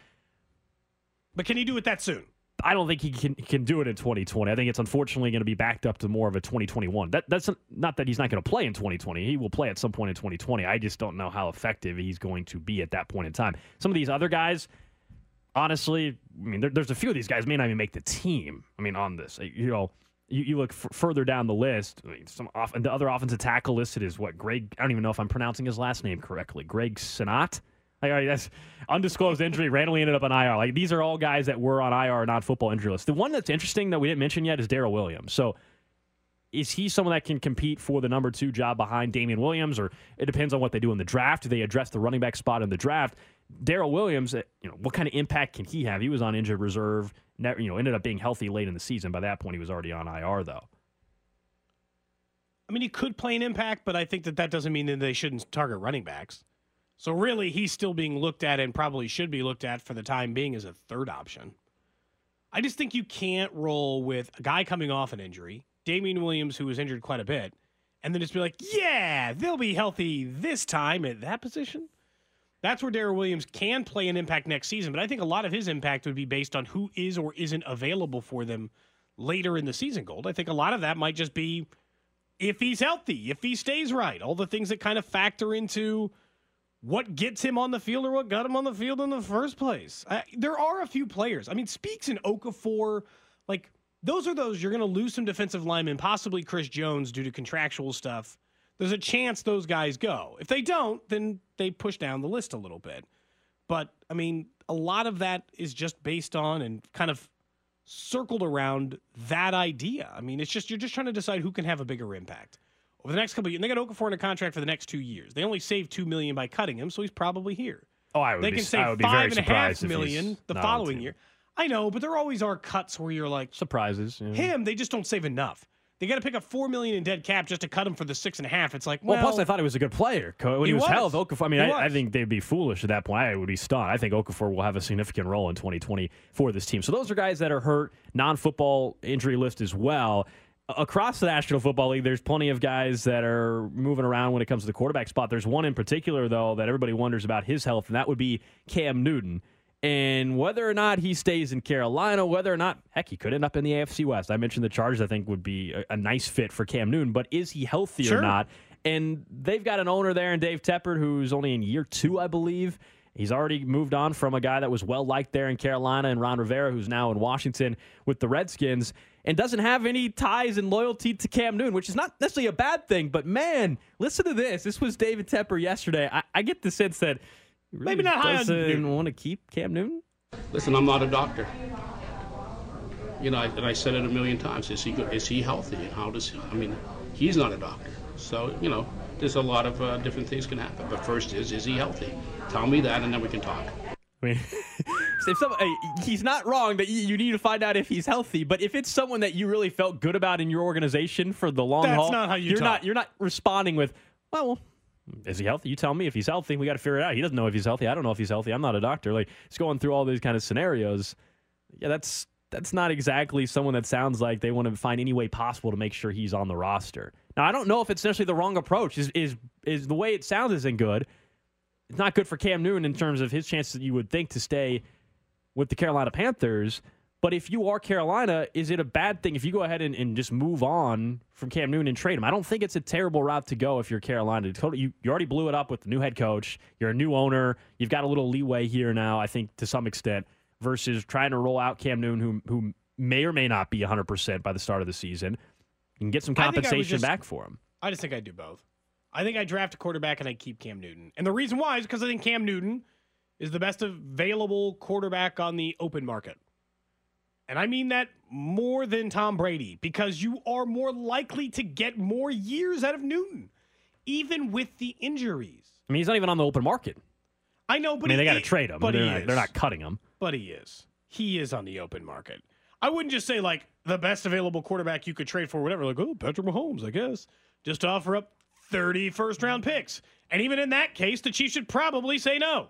But can he do it that soon? I don't think he can do it in 2020. I think it's unfortunately going to be backed up to more of a 2021. That's not that he's not going to play in 2020. He will play at some point in 2020. I just don't know how effective he's going to be at that point in time. Some of these other guys, honestly, I mean, there's a few of these guys may not even make the team. I mean, on this, you look further down the list. I mean, the other offensive tackle listed is what Greg. I don't even know if I'm pronouncing his last name correctly. Greg Senat. Like, all right, that's undisclosed injury. Randomly ended up on IR. Like, these are all guys that were on IR, not football injury list. The one that's interesting that we didn't mention yet is Darrell Williams. So, is he someone that can compete for the number 2 job behind Damian Williams, or it depends on what they do in the draft? Do they address the running back spot in the draft? Darrell Williams, what kind of impact can he have? He was on injured reserve. Ended up being healthy late in the season. By that point, he was already on IR, though. I mean, he could play an impact, but I think that doesn't mean that they shouldn't target running backs. So really, he's still being looked at and probably should be looked at for the time being as a third option. I just think you can't roll with a guy coming off an injury, Damian Williams, who was injured quite a bit, and then just be like, yeah, they'll be healthy this time at that position. That's where Darrell Williams can play an impact next season, but I think a lot of his impact would be based on who is or isn't available for them later in the season, Gold. I think a lot of that might just be if he's healthy, if he stays right, all the things that kind of factor into what gets him on the field or what got him on the field in the first place. There are a few players. I mean, Speaks and Okafor, like, those you're going to lose some defensive linemen, possibly Chris Jones due to contractual stuff. There's a chance those guys go. If they don't, then they push down the list a little bit. But, I mean, a lot of that is just based on and kind of circled around that idea. I mean, you're just trying to decide who can have a bigger impact. Over the next couple of years, and they got Okafor in a contract for the next 2 years. They only saved $2 million by cutting him, so he's probably here. They can save $5.5 million the following year. I know, but there always are cuts where you're like surprises. Yeah. Him, they just don't save enough. they got to pick up $4 million in dead cap just to cut him for the 6.5. It's like, well, plus I thought he was a good player when he was healthy. Okafor, I mean, I think they'd be foolish at that point. I would be stunned. I think Okafor will have a significant role in 2020 for this team. So those are guys that are hurt, non-football injury list as well. Across the National Football League, there's plenty of guys that are moving around when it comes to the quarterback spot. There's one in particular, though, that everybody wonders about his health, and that would be Cam Newton. And whether or not he stays in Carolina, whether or not, heck, he could end up in the AFC West. I mentioned the Chargers, I think, would be a nice fit for Cam Newton, but is he healthy or not? And they've got an owner there in Dave Tepper who's only in year 2, I believe. He's already moved on from a guy that was well-liked there in Carolina and Ron Rivera, who's now in Washington with the Redskins, and doesn't have any ties and loyalty to Cam Newton, which is not necessarily a bad thing. But, man, listen to this. This was David Tepper yesterday. I get the sense that he really maybe not high on Newton. Doesn't want to keep Cam Newton. Listen, I'm not a doctor. You know, and I said it a million times. Is he good? Is he healthy? And how does I mean, he's not a doctor. So, you know, there's a lot of different things can happen. But first is he healthy? Tell me that, and then we can talk. I mean, he's not wrong that you need to find out if he's healthy. But if it's someone that you really felt good about in your organization for the long haul, that's not how you're talk. You're not responding with, well, is he healthy? You tell me if he's healthy. We got to figure it out. He doesn't know if he's healthy. I don't know if he's healthy. I'm not a doctor. Like, it's going through all these kind of scenarios. Yeah, that's not exactly someone that sounds like they want to find any way possible to make sure he's on the roster. Now, I don't know if it's necessarily the wrong approach. Is the way it sounds isn't good. It's not good for Cam Newton in terms of his chances, you would think, to stay with the Carolina Panthers. But if you are Carolina, is it a bad thing if you go ahead and just move on from Cam Newton and trade him? I don't think it's a terrible route to go if you're Carolina. You already blew it up with the new head coach. You're a new owner. You've got a little leeway here now, I think, to some extent, versus trying to roll out Cam Newton, who may or may not be 100% by the start of the season. You can get some compensation back for him. I just think I'd do both. I think I'd draft a quarterback and I'd keep Cam Newton. And the reason why is because I think Cam Newton is the best available quarterback on the open market. And I mean that more than Tom Brady, because you are more likely to get more years out of Newton, even with the injuries. I mean, he's not even on the open market. I know, but I mean, they got to trade him. But they're not cutting him. But he is. He is on the open market. I wouldn't just say, like, the best available quarterback you could trade for, whatever. Like, oh, Patrick Mahomes, I guess. Just to offer up 30 first-round picks. And even in that case, the Chiefs should probably say no.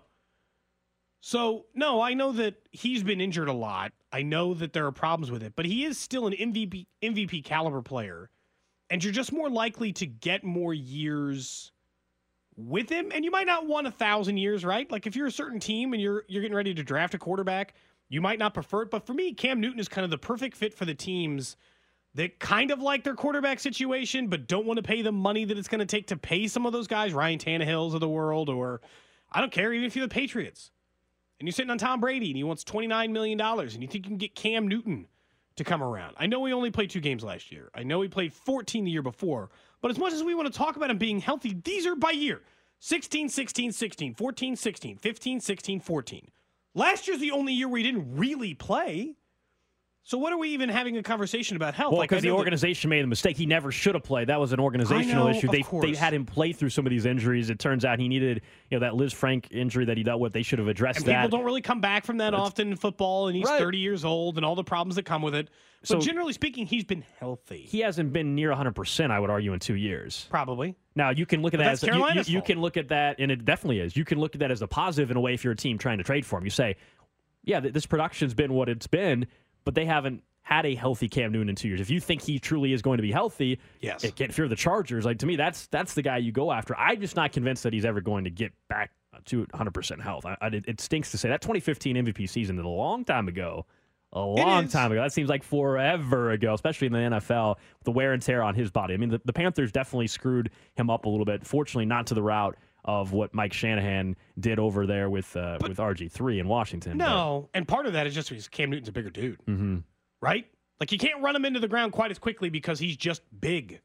So, no, I know that he's been injured a lot. I know that there are problems with it. But he is still an MVP caliber player. And you're just more likely to get more years with him. And you might not want 1,000 years, right? Like, if you're a certain team and you're getting ready to draft a quarterback, you might not prefer it. But for me, Cam Newton is kind of the perfect fit for the teams that kind of like their quarterback situation, but don't want to pay the money that it's going to take to pay some of those guys, Ryan Tannehills of the world, or I don't care, even if you're the Patriots. And you're sitting on Tom Brady, and he wants $29 million, and you think you can get Cam Newton to come around. I know he only played 2 games last year. I know he played 14 the year before. But as much as we want to talk about him being healthy, these are by year. 16, 16, 16, 14, 16, 15, 16, 14. Last year's the only year where he didn't really play. So what are we even having a conversation about health? Well, because the organization made a mistake. He never should have played. That was an organizational issue. They had him play through some of these injuries. It turns out he needed, that Liz Frank injury that he dealt with. They should have addressed that. People don't really come back from that often in football, and he's 30 years old and all the problems that come with it. But generally speaking, he's been healthy. He hasn't been near 100%, I would argue, in 2 years. Probably. Now, you can look at that as you can look at that, and it definitely is. You can look at that as a positive in a way if you're a team trying to trade for him. You say, yeah, this production's been what it's been, but they haven't had a healthy Cam Newton in 2 years. If you think he truly is going to be healthy, yes. If you're the Chargers, like to me, that's the guy you go after. I'm just not convinced that he's ever going to get back to 100% health. It stinks to say that 2015 MVP season is a long time ago. A long time ago. That seems like forever ago, especially in the NFL, with the wear and tear on his body. I mean, the Panthers definitely screwed him up a little bit. Fortunately, not to the route of what Mike Shanahan did over there with RG3 in Washington. No, and part of that is just because Cam Newton's a bigger dude. Mm-hmm. Right? Like, you can't run him into the ground quite as quickly because he's just big.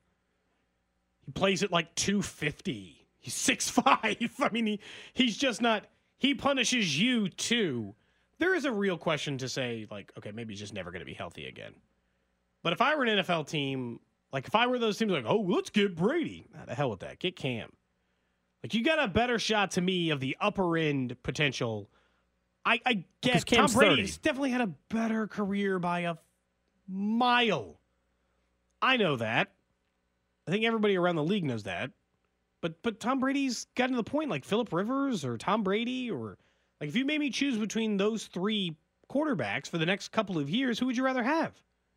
He plays at like 250. He's 6'5". I mean, he's just not... He punishes you, too. There is a real question to say, like, okay, maybe he's just never going to be healthy again. But if I were an NFL team, like, if I were those teams, like, oh, let's get Brady. Nah, the hell with that. Get Cam. Like, you got a better shot, to me, of the upper-end potential. I get Tom Brady's definitely had a better career by a mile. I know that. I think everybody around the league knows that. But Tom Brady's gotten to the point, like Phillip Rivers or Tom Brady, or like if you made me choose between those three quarterbacks for the next couple of years, who would you rather have?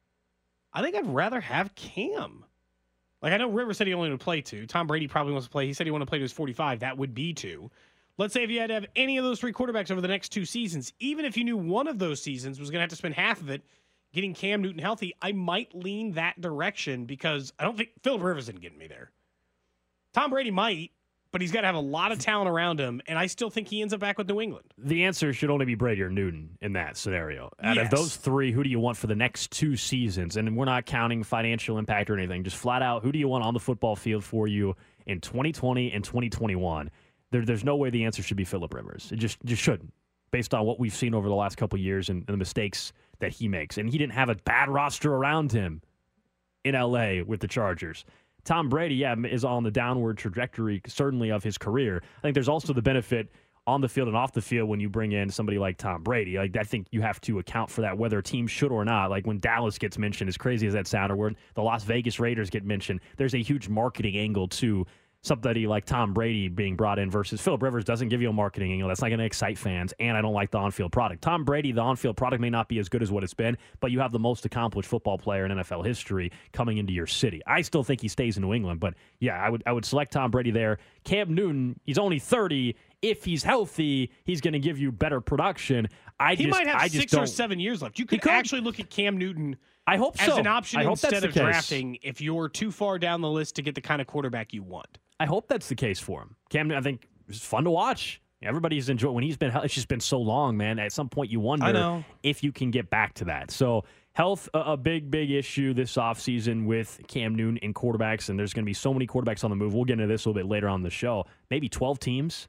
I think I'd rather have Cam. Like, I know Rivers said he only would play 2. Tom Brady probably wants to play. He said he wanted to play to his 45. That would be 2. Let's say if you had to have any of those 3 quarterbacks over the next 2 seasons, even if you knew one of those seasons was going to have to spend half of it getting Cam Newton healthy, I might lean that direction because I don't think Phillip Rivers isn't getting me there. Tom Brady might, but he's got to have a lot of talent around him, and I still think he ends up back with New England. The answer should only be Brady or Newton in that scenario. Out of Yes. those 3, who do you want for the next 2 seasons? And we're not counting financial impact or anything. Just flat out, who do you want on the football field for you in 2020 and 2021? There's no way the answer should be Phillip Rivers. It just shouldn't, based on what we've seen over the last couple of years and the mistakes that he makes. And he didn't have a bad roster around him in L.A. with the Chargers. Tom Brady, is on the downward trajectory, certainly, of his career. I think there's also the benefit on the field and off the field when you bring in somebody like Tom Brady. Like, I think you have to account for that, whether a team should or not. Like when Dallas gets mentioned, as crazy as that sounds, or when the Las Vegas Raiders get mentioned, there's a huge marketing angle to somebody like Tom Brady being brought in versus Phillip Rivers doesn't give you a marketing angle. That's not going to excite fans, and I don't like the on-field product. Tom Brady, the on-field product may not be as good as what it's been, but you have the most accomplished football player in NFL history coming into your city. I still think he stays in New England, but yeah, I would select Tom Brady there. Cam Newton, he's only 30. If he's healthy, he's going to give you better production. He might have 6 or 7 years left. You could actually look at Cam Newton I hope as so. an option I hope that's instead the of case. drafting if you're too far down the list to get the kind of quarterback you want. I hope that's the case for him. Cam Newton, I think, is fun to watch. Everybody's enjoyed when he's been. It's just been so long, man. At some point, you wonder if you can get back to that. So, health, a big issue this offseason with Cam Newton and quarterbacks, and there's going to be so many quarterbacks on the move. We'll get into this a little bit later on the show. Maybe 12 teams,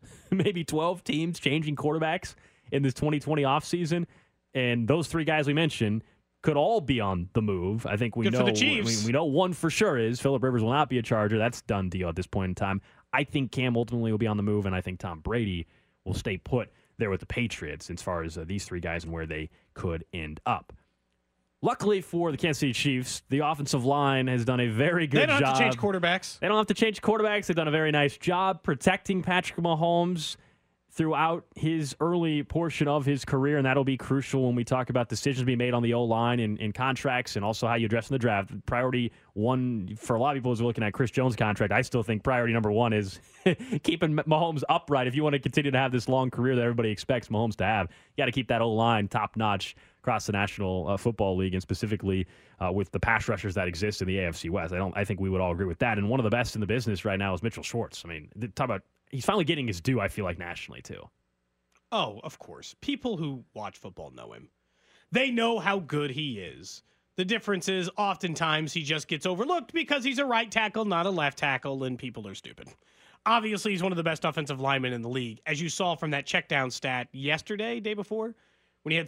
changing quarterbacks in this 2020 offseason, and those 3 guys we mentioned could all be on the move. I think we Good know for the Chiefs. we know one for sure is Phillip Rivers will not be a Charger. That's a done deal at this point in time. I think Cam ultimately will be on the move, and I think Tom Brady will stay put there with the Patriots as far as these 3 guys and where they could end up. Luckily for the Kansas City Chiefs, the offensive line has done a very good job. They don't have to change quarterbacks. They don't have to change quarterbacks. They've done a very nice job protecting Patrick Mahomes throughout his early portion of his career, and that'll be crucial when we talk about decisions being made on the O-line and contracts and also how you address in the draft. Priority 1 for a lot of people is looking at Chris Jones' contract. I still think priority number 1 is keeping Mahomes upright. If you want to continue to have this long career that everybody expects Mahomes to have, you got to keep that O-line top-notch across the National Football League, and specifically with the pass rushers that exist in the AFC West. I think we would all agree with that. And one of the best in the business right now is Mitchell Schwartz. I mean, talk about he's finally getting his due, I feel like, nationally, too. Oh, of course. People who watch football know him. They know how good he is. The difference is oftentimes he just gets overlooked because he's a right tackle, not a left tackle, and people are stupid. Obviously, he's one of the best offensive linemen in the league, as you saw from that checkdown stat yesterday, day before, when he had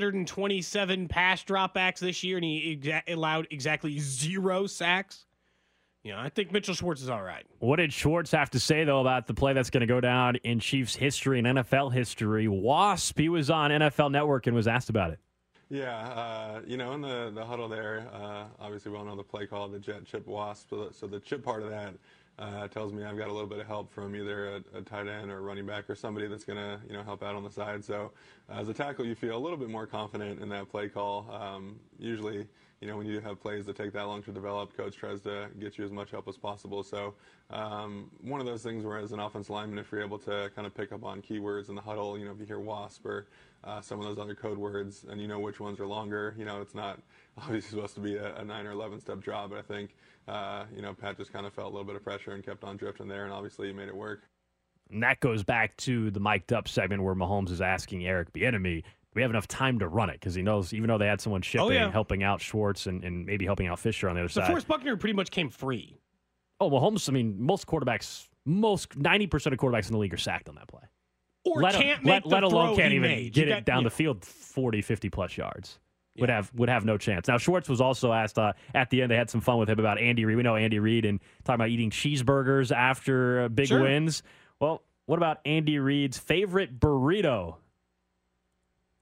727 pass dropbacks this year and he allowed exactly 0 sacks. I think Mitchell Schwartz is all right. What did Schwartz have to say, though, about the play that's going to go down in Chiefs history and NFL history? Wasp, he was on NFL Network and was asked about it. Yeah, in the huddle there, obviously we all know the play call, the jet chip wasp. So the chip part of that tells me I've got a little bit of help from either a tight end or a running back or somebody that's going to help out on the side. So as a tackle, you feel a little bit more confident in that play call. Usually, when you have plays that take that long to develop, coach tries to get you as much help as possible. So one of those things where as an offensive lineman, if you're able to kind of pick up on keywords in the huddle, if you hear wasp or some of those other code words and you know which ones are longer, it's not obviously supposed to be a 9 or 11 step job, but I think, Pat just kind of felt a little bit of pressure and kept on drifting there, and obviously he made it work. And that goes back to the mic'd up segment where Mahomes is asking Eric Bieniemy, do we have enough time to run it? Because he knows, even though they had someone shipping, helping out Schwartz and maybe helping out Fisher on the other side. DeForest Buckner pretty much came free. Oh, Mahomes, most quarterbacks, 90% of quarterbacks in the league are sacked on that play. Or let alone can't even made. get it down the field 40, 50-plus yards. Yeah. Would have no chance. Now, Schwartz was also asked at the end, they had some fun with him about Andy Reid. We know Andy Reid and talking about eating cheeseburgers after big wins. Well, what about Andy Reid's favorite burrito?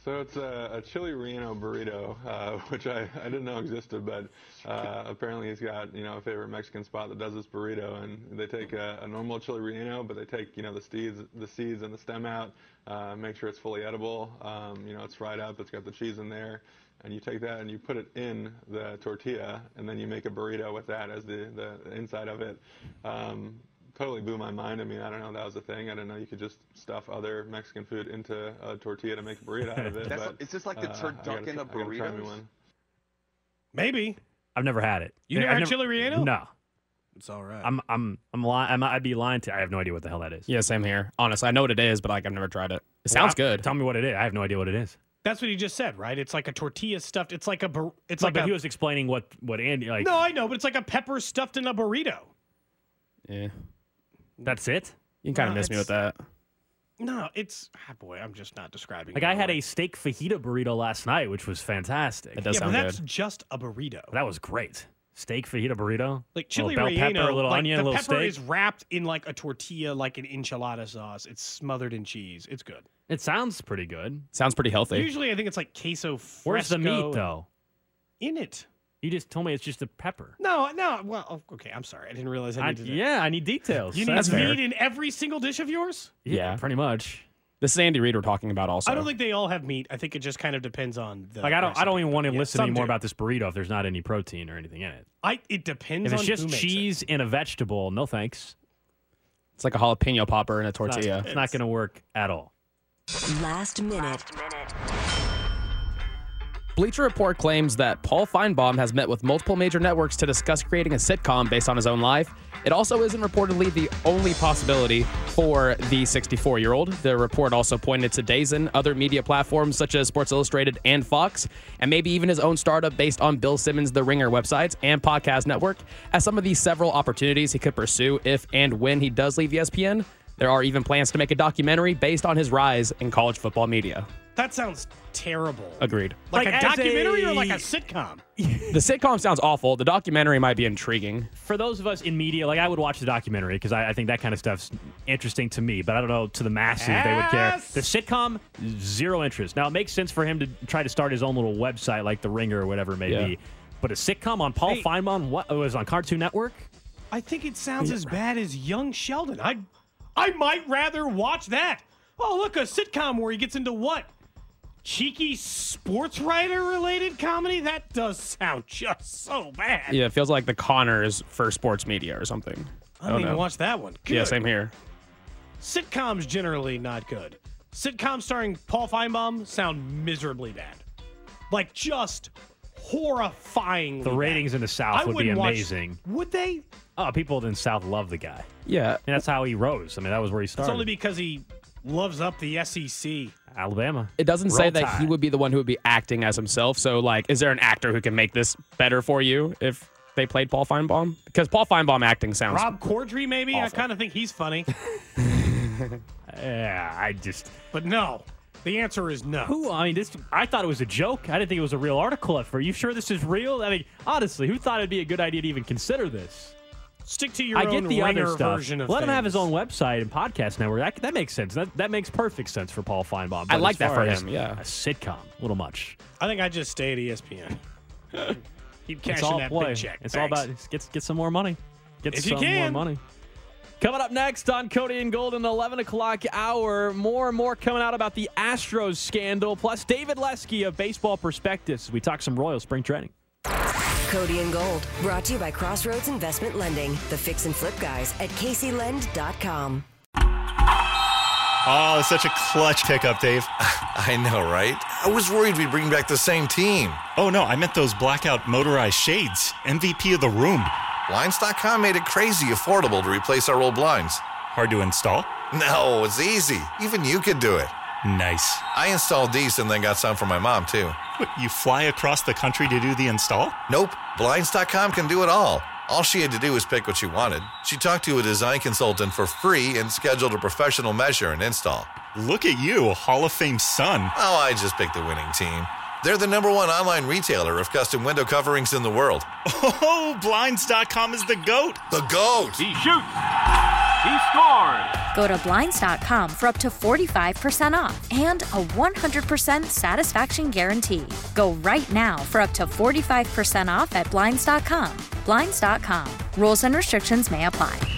So it's a chili relleno burrito, which I didn't know existed, but apparently he's got a favorite Mexican spot that does this burrito, and they take a normal chili relleno, but they take the seeds and the stem out, make sure it's fully edible. It's fried up, it's got the cheese in there, and you take that and you put it in the tortilla, and then you make a burrito with that as the inside of it. Totally blew my mind. I mean, I don't know that was a thing. I didn't know you could just stuff other Mexican food into a tortilla to make a burrito out of it. Is this like the turducken of burritos? Maybe. I've never had it. You never had chili relleno? No. It's all right. I'm lying. I'd be lying to. I have no idea what the hell that is. Yeah, same here. Honestly, I know what it is, but I've never tried it. It sounds good. Tell me what it is. I have no idea what it is. That's what he just said, right? It's like a tortilla stuffed. It's like a. But he was explaining what Andy like. No, I know, but it's like a pepper stuffed in a burrito. Yeah. That's it? You can kind of miss me with that. No, it's boy. I'm just not describing. Like I had a steak fajita burrito last night, which was fantastic. It does sound but that's good. just a burrito. That was great. Steak fajita burrito, like chili bell relleno, pepper, a little like onion, a the little pepper steak. is wrapped in like a tortilla, like an enchilada sauce. It's smothered in cheese. It's good. It sounds pretty good. Sounds pretty healthy. Usually, I think it's like queso fresco. Where's the meat though? In it. You just told me it's just a pepper. No. Well, okay. I'm sorry. I didn't realize I needed. I need details. You need meat in every single dish of yours? Yeah, pretty much. This is Andy Reid we're talking about also. I don't think they all have meat. I think it just kind of depends on the. Like I don't even want to listen some anymore do. about this burrito if there's not any protein or anything in it. It depends. If it's on just who makes cheese and a vegetable, no thanks. It's like a jalapeno popper in a tortilla. It's not going to work at all. Last minute. Bleacher Report claims that Paul Feinbaum has met with multiple major networks to discuss creating a sitcom based on his own life. It also isn't reportedly the only possibility for the 64-year-old. The report also pointed to DAZN, other media platforms such as Sports Illustrated and Fox, and maybe even his own startup based on Bill Simmons' The Ringer websites and podcast network as some of the several opportunities he could pursue if and when he does leave ESPN. There are even plans to make a documentary based on his rise in college football media. That sounds terrible. Agreed. Like a documentary or like a sitcom? The sitcom sounds awful. The documentary might be intriguing. For those of us in media, like I would watch the documentary because I think that kind of stuff's interesting to me, but I don't know to the masses if they would care. The sitcom, zero interest. Now, it makes sense for him to try to start his own little website like The Ringer or whatever it may be, but a sitcom on Paul Feinbaum, what it was on Cartoon Network? I think it sounds as bad as Young Sheldon. I might rather watch that. Oh, look, a sitcom where he gets into what? Cheeky sports writer related comedy? That does sound just so bad. Yeah, it feels like the Connors for sports media or something. I don't even watch that one. Good. Yeah, same here. Sitcoms generally not good. Sitcoms starring Paul Feinbaum sound miserably bad. Like just horrifying. The ratings in the South would be amazing. Would they? Oh, people in the South love the guy. Yeah. And that's how he rose. I mean, that was where he started. It's only because he loves up the SEC. Alabama. It doesn't say that he would be the one who would be acting as himself. So, like, is there an actor who can make this better for you if they played Paul Feinbaum? Because Paul Feinbaum acting sounds Rob Corddry, maybe? awful. I kind of think he's funny. Yeah, But no. The answer is no. I thought it was a joke. I didn't think it was a real article at first. Are you sure this is real? I mean, honestly, who thought it'd be a good idea to even consider this? Stick to your I own get the other Ringer stuff. version of Let him have things. his own website and podcast network. That makes sense. That makes perfect sense for Paul Feinbaum. I But like as that far for as him, yeah. A sitcom, a little much. I think I'd just stay at ESPN. Keep It's cashing all that play. big check. It's all about get some more money. Get If some you can. more money. Coming up next on Cody and Gold in the 11 o'clock hour, more and more coming out about the Astros scandal, plus David Lesky of Baseball Perspectives. We talk some Royal spring training. Cody and Gold, brought to you by Crossroads Investment Lending, the fix and flip guys at CaseyLend.com. Oh, such a clutch pickup, Dave. I know, right? I was worried we'd bring back the same team. Oh, no, I meant those blackout motorized shades. MVP of the room. Blinds.com made it crazy affordable to replace our old blinds. Hard to install? No, it's easy. Even you could do it. Nice. I installed these and then got some for my mom, too. What, you fly across the country to do the install? Nope. Blinds.com can do it all. All she had to do was pick what she wanted. She talked to a design consultant for free and scheduled a professional measure and install. Look at you, Hall of Fame son. Oh, I just picked the winning team. They're the #1 online retailer of custom window coverings in the world. Oh, Blinds.com is the GOAT. The GOAT. He shoots. He scored! Go to Blinds.com for up to 45% off and a 100% satisfaction guarantee. Go right now for up to 45% off at Blinds.com. Blinds.com. Rules and restrictions may apply.